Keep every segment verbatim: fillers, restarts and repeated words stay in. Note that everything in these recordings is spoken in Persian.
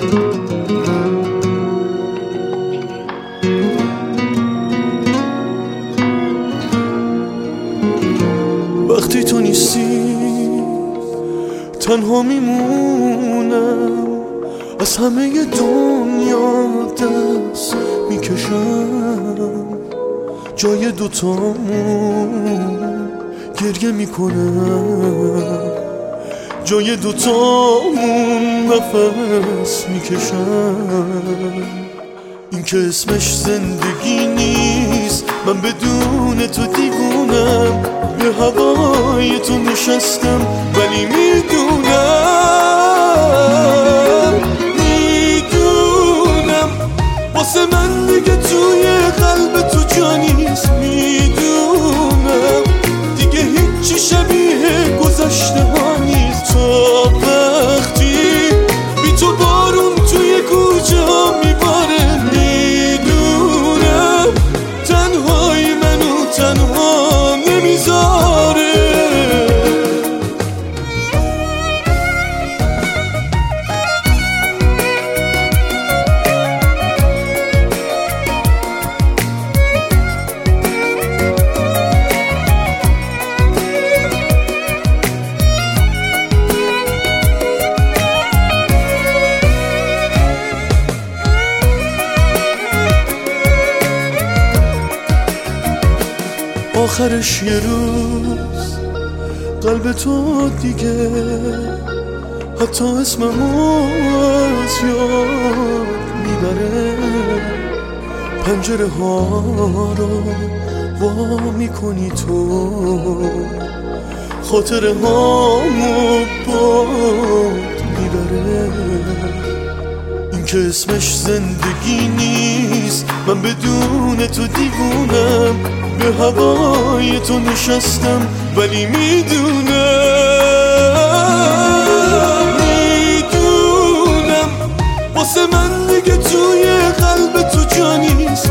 وقتی تو نیستی تنها میمونم، از همه دنیا دست میکشم، جای دوتامون گریه میکنم، جای دوتامون نفس میکشم. این که اسمش زندگی نیست، من بدون تو دیوونم، به هوای تو نشستم ولی میدونم میدونم واسه من دیگه توی قلب تو جا نیست. میدونم دیگه هیچی شبیه گذشته ها نیست. تا وقتی بی تو بارون توی کوچه ها میباره، میدونم تنهایی منو تنها نمیذاره. آخرش یه روز قلب تو دیگه حتی اسممو از یاد میبره. پنجره ها رو وا میکنی تو، خاطره هامو باد میبره. این که اسمش زندگی نیست، من بدون تو دیوونم، به هوای تو نشستم ولی میدونم میدونم واسه من دیگه توی قلب تو جا نیست.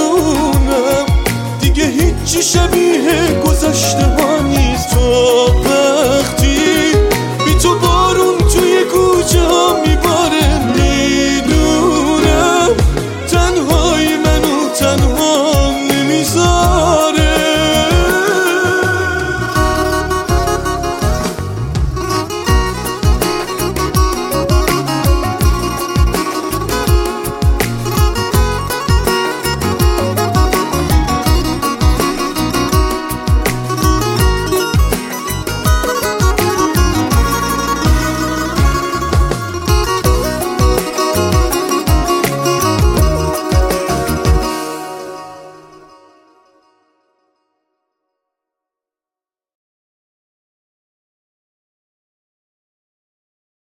میدونم دیگه هیچی شبیه گذشته ها نیست. تو